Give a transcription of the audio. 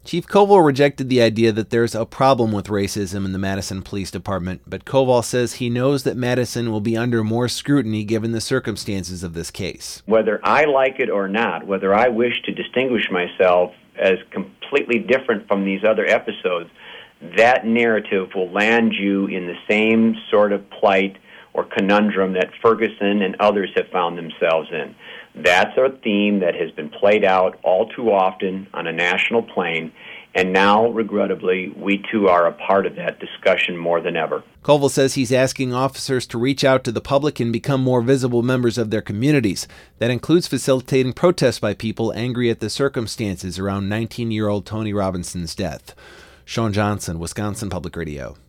Chief Koval rejected the idea that there's a problem with racism in the Madison Police Department, but Koval says he knows that Madison will be under more scrutiny given the circumstances of this case. Whether I like it or not, whether I wish to distinguish myself as completely different from these other episodes, that narrative will land you in the same sort of plight or conundrum that Ferguson and others have found themselves in. That's a theme that has been played out all too often on a national plane, and now, regrettably, we too are a part of that discussion more than ever. Koval says he's asking officers to reach out to the public and become more visible members of their communities. That includes facilitating protests by people angry at the circumstances around 19-year-old Tony Robinson's death. Sean Johnson, Wisconsin Public Radio.